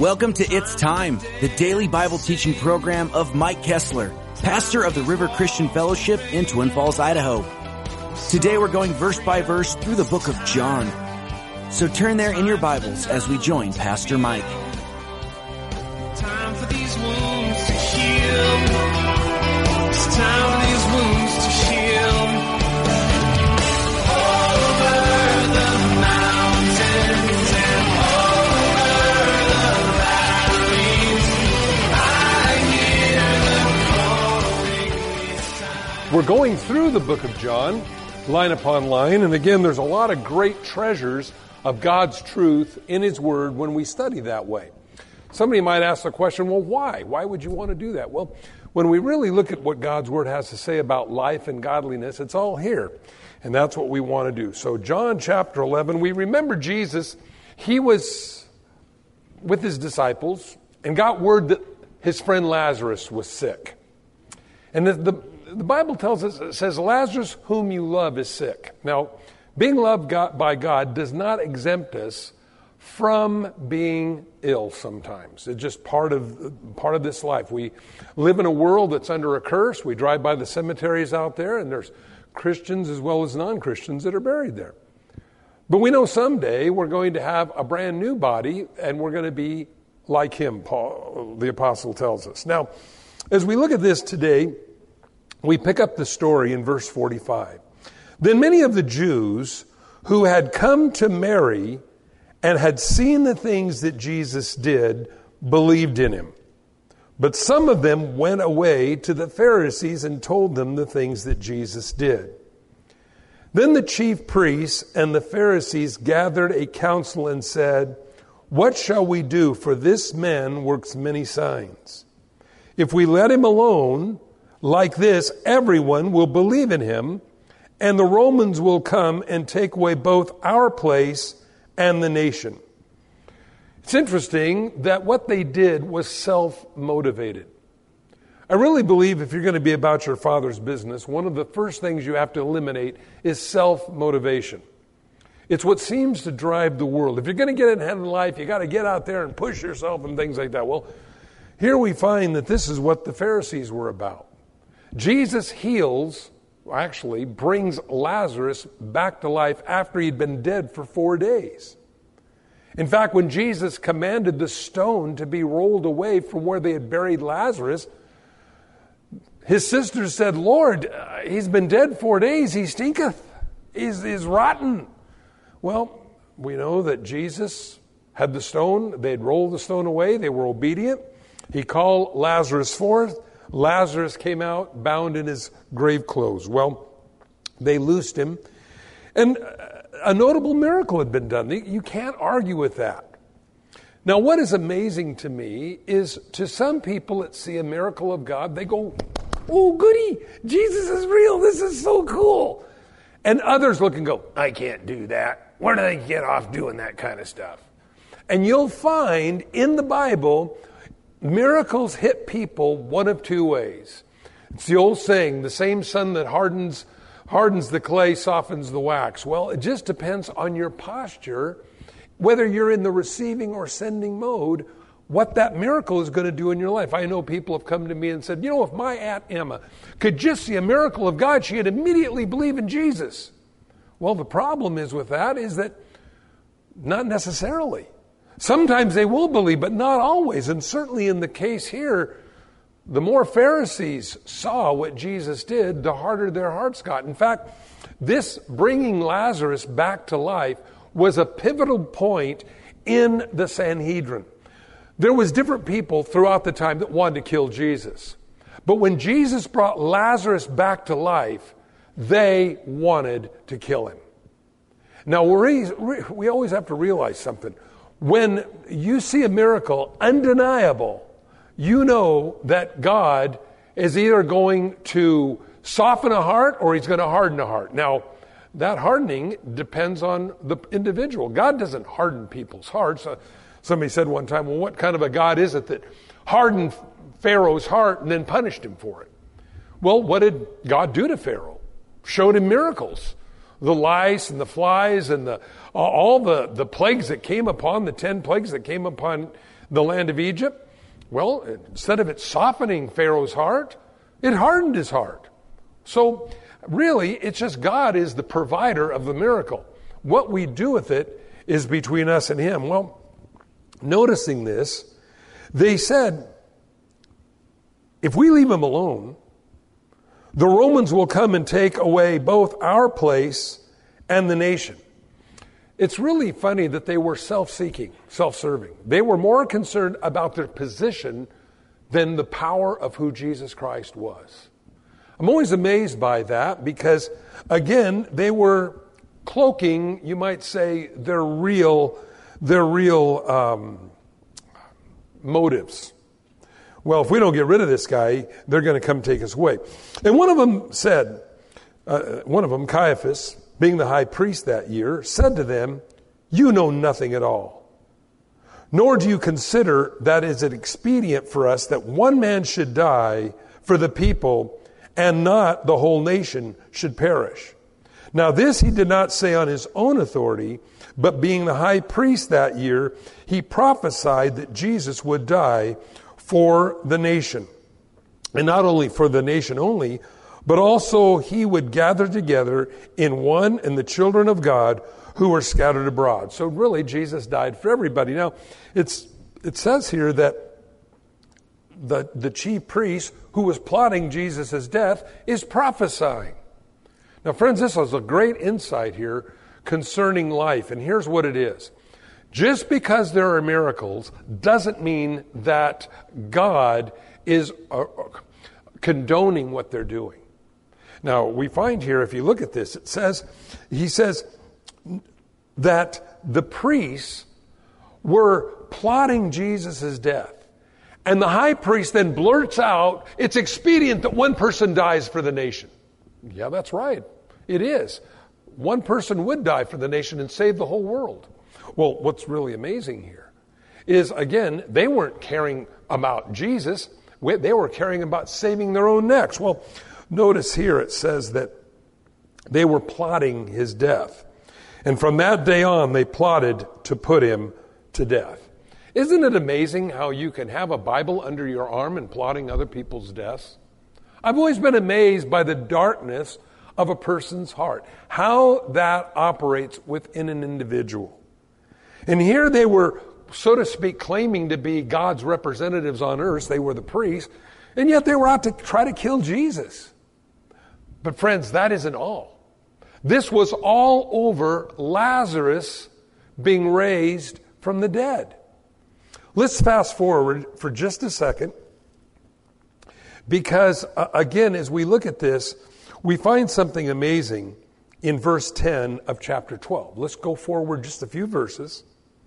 Welcome to It's Time, the daily Bible teaching program of Mike Kessler, pastor of the River Christian Fellowship in Twin Falls, Idaho. Today we're going verse by verse through the book of John. So turn there in your Bibles as we join Pastor Mike. Time for these wounds to heal. It's time for these wounds to heal. Over the mountains and over the valleys, I hear the calling. We're going through the book of John, line upon line, and again, there's a lot of great treasures of God's truth in His Word when we study that way. Somebody might ask the question, well, why? Why would you want to do that? Well, when we really look at what God's Word has to say about life and godliness, it's all here. And that's what we want to do. So John chapter 11, we remember Jesus, He was with His disciples and got word that His friend Lazarus was sick. And the Bible tells us, it says, Lazarus whom you love is sick. Now, being loved by God does not exempt us from being ill sometimes. It's just part of this life. We live in a world that's under a curse. We drive by the cemeteries out there, and there's Christians as well as non-Christians that are buried there. But we know someday we're going to have a brand new body, and we're going to be like Him, Paul, the apostle tells us. Now, as we look at this today, we pick up the story in verse 45. Then many of the Jews who had come to Mary and had seen the things that Jesus did believed in Him. But some of them went away to the Pharisees and told them the things that Jesus did. Then the chief priests and the Pharisees gathered a council and said, "What shall we do? For this man works many signs. If we let him alone like this, everyone will believe in him, and the Romans will come and take away both our place and the nation." It's interesting that what they did was self-motivated. I really believe if you're going to be about your Father's business, one of the first things you have to eliminate is self-motivation. It's what seems to drive the world. If you're going to get ahead in life, you got to get out there and push yourself and things like that. Well, here we find that this is what the Pharisees were about. Jesus brings Lazarus back to life after he'd been dead for 4 days. In fact, when Jesus commanded the stone to be rolled away from where they had buried Lazarus, his sisters said, "Lord, he's been dead 4 days. He stinketh. He's rotten." Well, we know that Jesus had the stone. They had rolled the stone away. They were obedient. He called Lazarus forth. Lazarus came out bound in his grave clothes. Well, they loosed him. And a notable miracle had been done. You can't argue with that. Now, what is amazing to me is to some people that see a miracle of God, they go, "Oh, goody, Jesus is real. This is so cool." And others look and go, "I can't do that. Where do they get off doing that kind of stuff?" And you'll find in the Bible, miracles hit people one of two ways. It's the old saying, the same sun that hardens the clay softens the wax. Well, it just depends on your posture, whether you're in the receiving or sending mode, what that miracle is going to do in your life. I know people have come to me and said, if my Aunt Emma could just see a miracle of God, she'd immediately believe in Jesus. Well, the problem is with that is that not necessarily. Sometimes they will believe, but not always. And certainly in the case here, the more Pharisees saw what Jesus did, the harder their hearts got. In fact, this bringing Lazarus back to life was a pivotal point in the Sanhedrin. There was different people throughout the time that wanted to kill Jesus. But when Jesus brought Lazarus back to life, they wanted to kill him. Now, we always have to realize something. When you see a miracle, undeniable, you know that God is either going to soften a heart or He's going to harden a heart. Now, that hardening depends on the individual. God doesn't harden people's hearts. Somebody said one time, well, what kind of a God is it that hardened Pharaoh's heart and then punished him for it? Well, what did God do to Pharaoh? Showed him miracles. The lice and the flies and all the plagues that came upon, the 10 plagues that came upon the land of Egypt? Well, instead of it softening Pharaoh's heart, it hardened his heart. So really, it's just God is the provider of the miracle. What we do with it is between us and him. Well, noticing this, they said, if we leave him alone, the Romans will come and take away both our place and the nation. It's really funny that they were self-seeking, self-serving. They were more concerned about their position than the power of who Jesus Christ was. I'm always amazed by that because, again, they were cloaking, you might say, their real motives. Well, if we don't get rid of this guy, they're going to come take us away. And one of them said, Caiaphas, being the high priest that year, said to them, "You know nothing at all, nor do you consider that it is expedient for us that one man should die for the people, and not the whole nation should perish." Now this he did not say on his own authority, but being the high priest that year, he prophesied that Jesus would die for the nation. And not only for the nation only, but also he would gather together in one and the children of God who were scattered abroad. So really, Jesus died for everybody. Now, it says here that the chief priest who was plotting Jesus' death is prophesying. Now, friends, this is a great insight here concerning life. And here's what it is. Just because there are miracles doesn't mean that God is condoning what they're doing. Now, we find here, if you look at this, he says that the priests were plotting Jesus' death. And the high priest then blurts out, it's expedient that one person dies for the nation. Yeah, that's right. It is. One person would die for the nation and save the whole world. Well, what's really amazing here is, again, they weren't caring about Jesus. They were caring about saving their own necks. Well, notice here it says that they were plotting his death. And from that day on, they plotted to put him to death. Isn't it amazing how you can have a Bible under your arm and plotting other people's deaths? I've always been amazed by the darkness of a person's heart, how that operates within an individual. And here they were, so to speak, claiming to be God's representatives on earth. They were the priests, and yet they were out to try to kill Jesus. But friends, that isn't all. This was all over Lazarus being raised from the dead. Let's fast forward for just a second, because again, as we look at this, we find something amazing in verse 10 of chapter 12. Let's go forward just a few verses.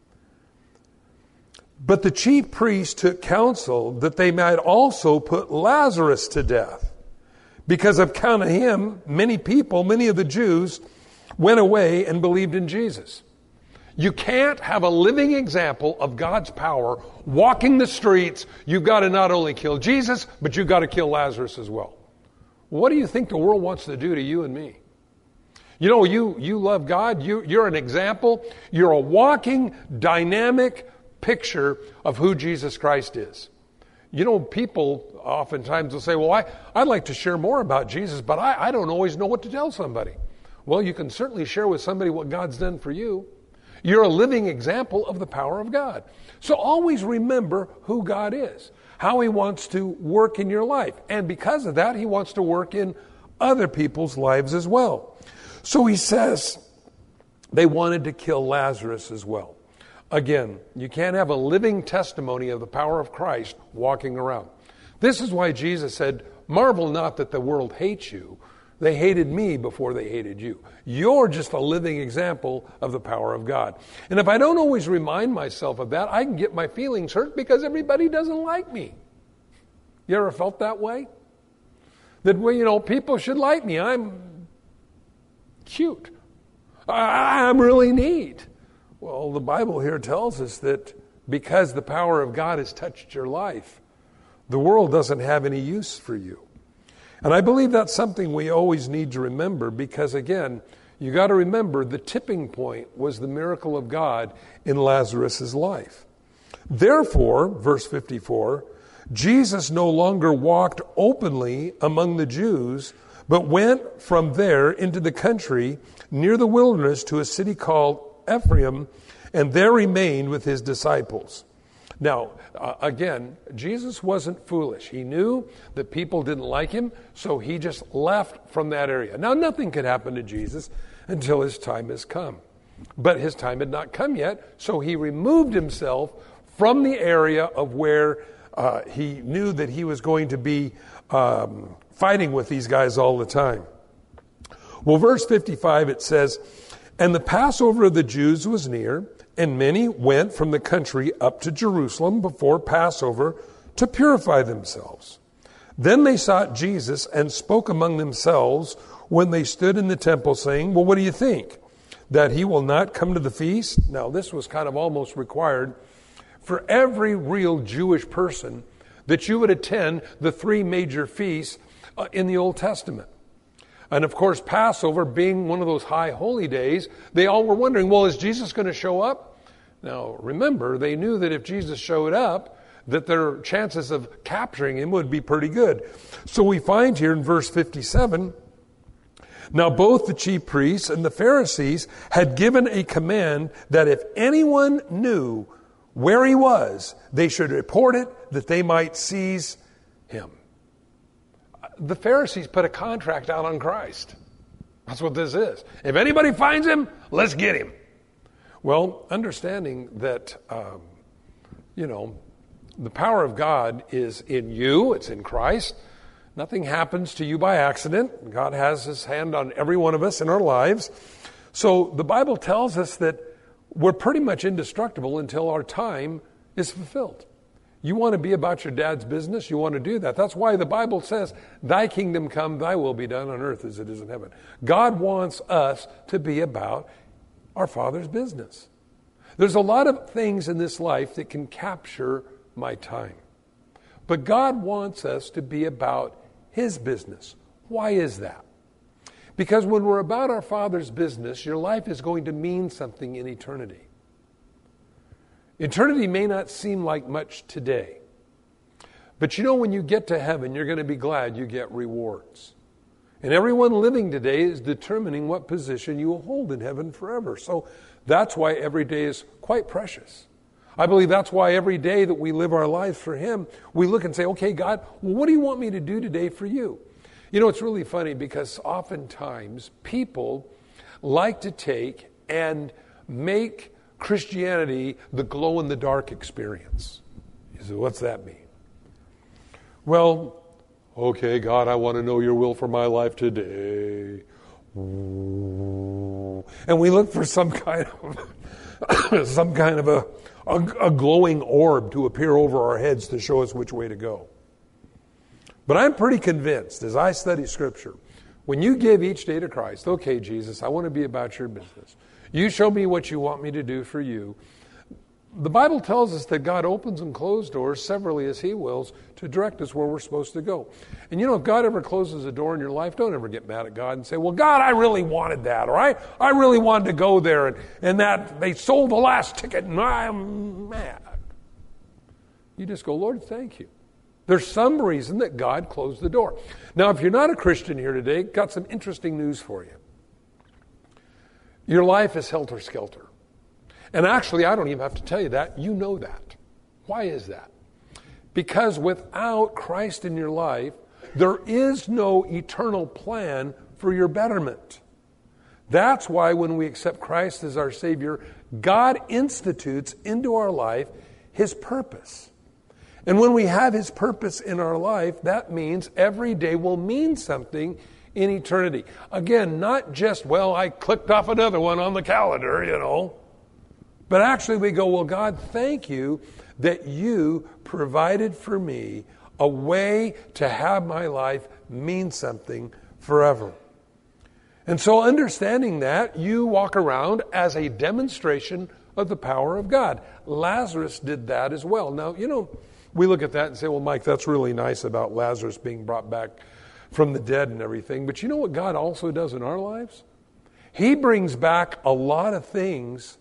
But the chief priests took counsel that they might also put Lazarus to death. Because of account of him, many of the Jews, went away and believed in Jesus. You can't have a living example of God's power walking the streets. You've got to not only kill Jesus, but you've got to kill Lazarus as well. What do you think the world wants to do to you and me? You know, you love God. You're an example. You're a walking, dynamic picture of who Jesus Christ is. You know, people oftentimes will say, well, I'd like to share more about Jesus, but I don't always know what to tell somebody. Well, you can certainly share with somebody what God's done for you. You're a living example of the power of God. So always remember who God is, how he wants to work in your life. And because of that, he wants to work in other people's lives as well. So he says they wanted to kill Lazarus as well. Again, you can't have a living testimony of the power of Christ walking around. This is why Jesus said, marvel not that the world hates you. They hated me before they hated you. You're just a living example of the power of God. And if I don't always remind myself of that, I can get my feelings hurt because everybody doesn't like me. You ever felt that way? That, well, you know, people should like me. I'm cute. I'm really neat. Well, the Bible here tells us that because the power of God has touched your life, the world doesn't have any use for you. And I believe that's something we always need to remember because, again, you got to remember the tipping point was the miracle of God in Lazarus' life. Therefore, verse 54, Jesus no longer walked openly among the Jews, but went from there into the country near the wilderness to a city called Ephraim, and there remained with his disciples. Now, again, Jesus wasn't foolish. He knew that people didn't like him, so he just left from that area. Now, nothing could happen to Jesus until his time has come. But his time had not come yet, so he removed himself from the area of where he knew that he was going to be fighting with these guys all the time. Well, verse 55, it says, "And the Passover of the Jews was near, and many went from the country up to Jerusalem before Passover to purify themselves. Then they sought Jesus and spoke among themselves when they stood in the temple, saying, 'Well, what do you think? That he will not come to the feast?'" Now, this was kind of almost required for every real Jewish person, that you would attend the three major feasts in the Old Testament. And of course, Passover being one of those high holy days, they all were wondering, well, is Jesus going to show up? Now, remember, they knew that if Jesus showed up, that their chances of capturing him would be pretty good. So we find here in verse 57, "Now both the chief priests and the Pharisees had given a command that if anyone knew where he was, they should report it, that they might seize him." The Pharisees put a contract out on Christ. That's what this is. If anybody finds him, let's get him. Well, understanding that, the power of God is in you, it's in Christ. Nothing happens to you by accident. God has his hand on every one of us in our lives. So the Bible tells us that we're pretty much indestructible until our time is fulfilled. You want to be about your dad's business, you want to do that. That's why the Bible says, "Thy kingdom come, thy will be done on earth as it is in heaven." God wants us to be about our Father's business. There's a lot of things in this life that can capture my time. But God wants us to be about his business. Why is that? Because when we're about our Father's business, your life is going to mean something in eternity. Eternity may not seem like much today. But when you get to heaven, you're going to be glad you get rewards. And everyone living today is determining what position you will hold in heaven forever. So that's why every day is quite precious. I believe that's why every day that we live our lives for him, we look and say, "Okay, God, what do you want me to do today for you?" It's really funny because oftentimes people like to take and make Christianity the glow-in-the-dark experience. You say, what's that mean? Well, okay, God, I want to know your will for my life today. And we look for some kind of a glowing orb to appear over our heads to show us which way to go. But I'm pretty convinced, as I study Scripture, when you give each day to Christ, "Okay, Jesus, I want to be about your business. You show me what you want me to do for you." The Bible tells us that God opens and closes doors severally as he wills to direct us where we're supposed to go. And if God ever closes a door in your life, don't ever get mad at God and say, "Well, God, I really wanted that," or I really wanted to go there, and that they sold the last ticket and I'm mad. You just go, "Lord, thank you." There's some reason that God closed the door. Now, if you're not a Christian here today, got some interesting news for you. Your life is helter-skelter. And actually, I don't even have to tell you that. You know that. Why is that? Because without Christ in your life, there is no eternal plan for your betterment. That's why when we accept Christ as our Savior, God institutes into our life his purpose. And when we have his purpose in our life, that means every day will mean something in eternity. Again, not just, "Well, I clicked off another one on the calendar, But actually we go, "Well, God, thank you that you provided for me a way to have my life mean something forever." And so understanding that, you walk around as a demonstration of the power of God. Lazarus did that as well. Now, we look at that and say, "Well, Mike, that's really nice about Lazarus being brought back from the dead and everything." But you know what God also does in our lives? He brings back a lot of things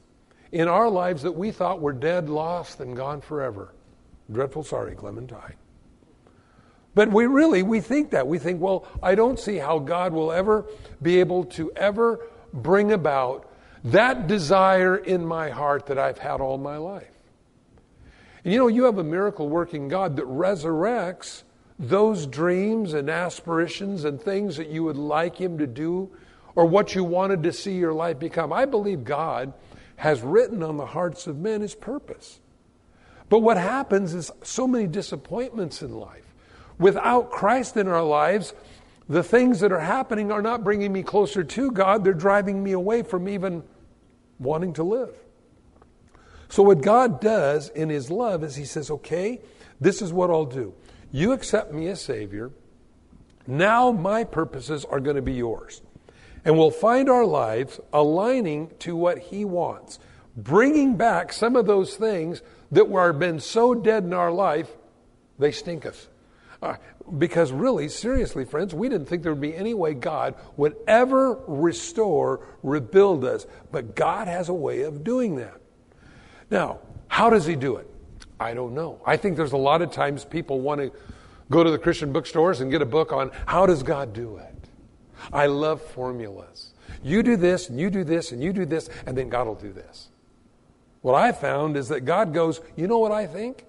in our lives that we thought were dead, lost, and gone forever. Dreadful sorry, Clementine. But we think that. We think, well, I don't see how God will ever be able to ever bring about that desire in my heart that I've had all my life. And you have a miracle-working God that resurrects those dreams and aspirations and things that you would like Him to do or what you wanted to see your life become. I believe God has written on the hearts of men His purpose. But what happens is so many disappointments in life. Without Christ in our lives, the things that are happening are not bringing me closer to God. They're driving me away from even wanting to live. So what God does in His love is He says, okay, this is what I'll do. You accept me as Savior. Now my purposes are going to be yours. And we'll find our lives aligning to what He wants. Bringing back some of those things that were been so dead in our life, they stink us. Because really, seriously, friends, we didn't think there would be any way God would ever restore, rebuild us. But God has a way of doing that. Now, how does He do it? I don't know. I think there's a lot of times people want to go to the Christian bookstores and get a book on how does God do it. I love formulas. You do this, and you do this, and you do this, and then God will do this. What I found is that God goes, you know what I think?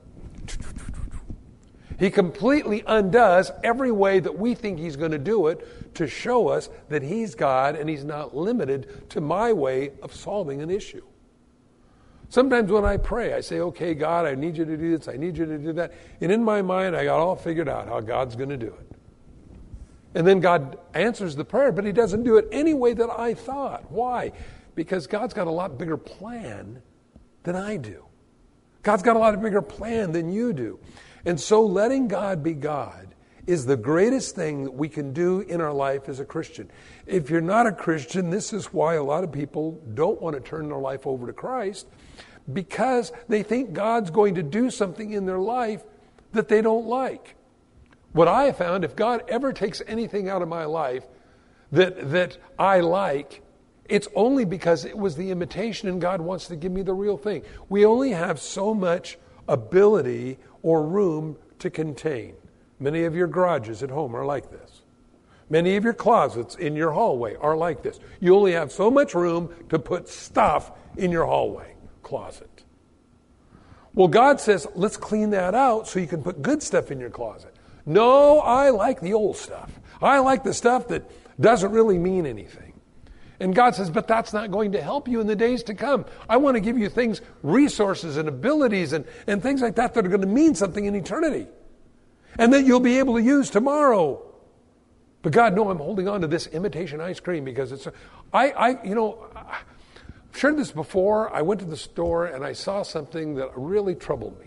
He completely undoes every way that we think He's going to do it to show us that He's God and He's not limited to my way of solving an issue. Sometimes when I pray, I say, okay, God, I need you to do this, I need you to do that. And in my mind, I got all figured out how God's going to do it. And then God answers the prayer, but He doesn't do it any way that I thought. Why? Because God's got a lot bigger plan than I do. God's got a lot bigger plan than you do. And so letting God be God is the greatest thing that we can do in our life as a Christian. If you're not a Christian, this is why a lot of people don't want to turn their life over to Christ, because they think God's going to do something in their life that they don't like. What I have found, if God ever takes anything out of my life that I like, it's only because it was the imitation and God wants to give me the real thing. We only have so much ability or room to contain. Many of your garages at home are like this. Many of your closets in your hallway are like this. You only have so much room to put stuff in your hallway closet. Well, God says, let's clean that out so you can put good stuff in your closet. No, I like the old stuff. I like the stuff that doesn't really mean anything. And God says, but that's not going to help you in the days to come. I want to give you things, resources and abilities and things like that are going to mean something in eternity. And that you'll be able to use tomorrow. But God, no, I'm holding on to this imitation ice cream because it's, I've shared this before. I went to the store and I saw something that really troubled me.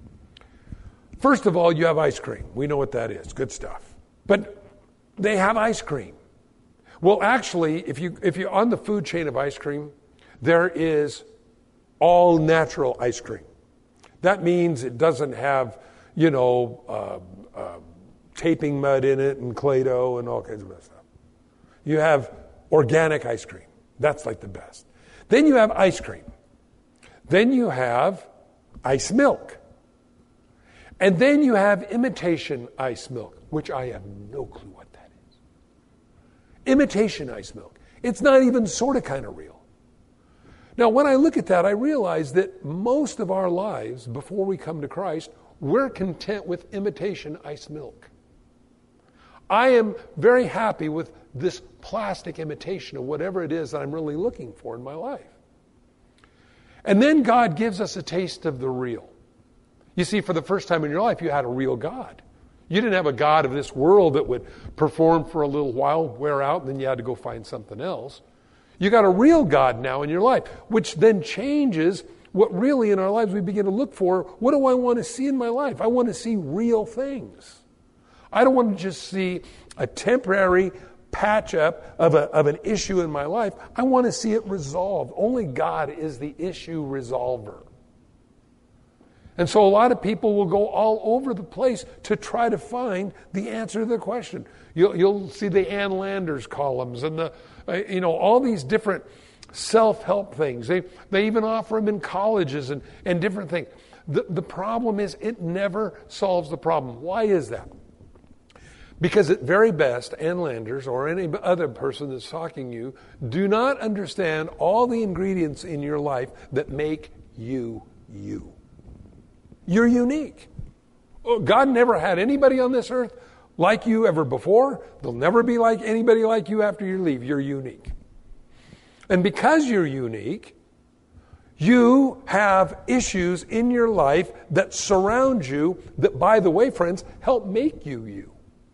First of all, you have ice cream. We know what that is. Good stuff. But they have ice cream. Well, actually, if you're on the food chain of ice cream, there is all natural ice cream. That means it doesn't have, taping mud in it and Play-Doh and all kinds of other stuff. You have organic ice cream. That's like the best. Then you have ice cream. Then you have ice milk. And then you have imitation ice milk, which I have no clue what that is. Imitation ice milk. It's not even sort of kind of real. Now, when I look at that, I realize that most of our lives, before we come to Christ, we're content with imitation ice milk. I am very happy with this plastic imitation of whatever it is that I'm really looking for in my life. And then God gives us a taste of the real. You see, for the first time in your life, you had a real God. You didn't have a God of this world that would perform for a little while, wear out, and then you had to go find something else. You got a real God now in your life, which then changes what really in our lives we begin to look for. What do I want to see in my life? I want to see real things. I don't want to just see a temporary patch up of an issue in my life. I want to see it resolved. Only God is the issue resolver. And so a lot of people will go all over the place to try to find the answer to the question. You'll see the Ann Landers columns and all these different self-help things. They even offer them in colleges and different things. The problem is it never solves the problem. Why is that? Because at very best, Ann Landers or any other person that's talking to you do not understand all the ingredients in your life that make you you. You're unique. God never had anybody on this earth like you ever before. There'll never be like anybody like you after you leave. You're unique. And because you're unique, you have issues in your life that surround you that, by the way, friends, help make you you.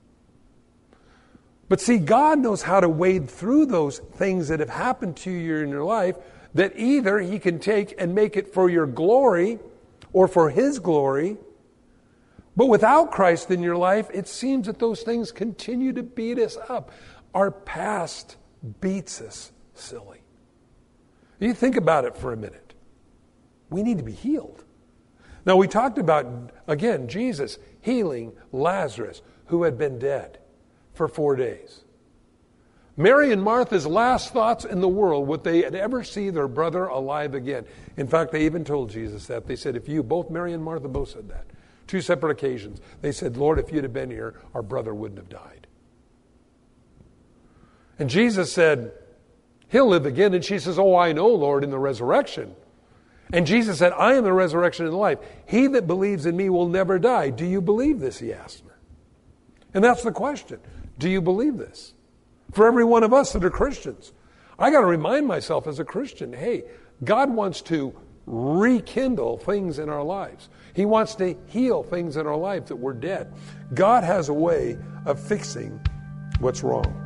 But see, God knows how to wade through those things that have happened to you in your life that either He can take and make it for your glory or for His glory. But without Christ in your life, it seems that those things continue to beat us up. Our past beats us silly. You think about it for a minute. We need to be healed. Now, we talked about, again, Jesus healing Lazarus, who had been dead for 4 days. Mary and Martha's last thoughts in the world would they ever see their brother alive again. In fact, they even told Jesus that. They said, both Mary and Martha both said that. 2 separate occasions. They said, Lord, if you'd have been here, our brother wouldn't have died. And Jesus said, He'll live again. And she says, oh, I know, Lord, in the resurrection. And Jesus said, I am the resurrection and the life. He that believes in me will never die. Do you believe this? He asked her. And that's the question. Do you believe this? For every one of us that are Christians, I got to remind myself as a Christian, hey, God wants to rekindle things in our lives. He wants to heal things in our life that were dead. God has a way of fixing what's wrong.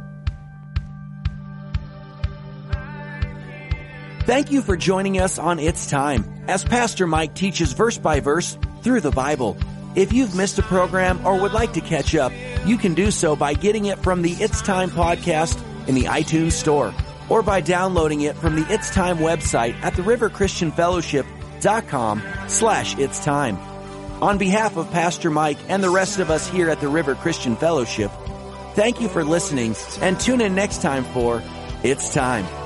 Thank you for joining us on It's Time, as Pastor Mike teaches verse by verse through the Bible. If you've missed a program or would like to catch up, you can do so by getting it from the It's Time podcast in the iTunes store, or by downloading it from the It's Time website at theriverchristianfellowship.com/It's Time. On behalf of Pastor Mike and the rest of us here at the River Christian Fellowship, thank you for listening, and tune in next time for It's Time.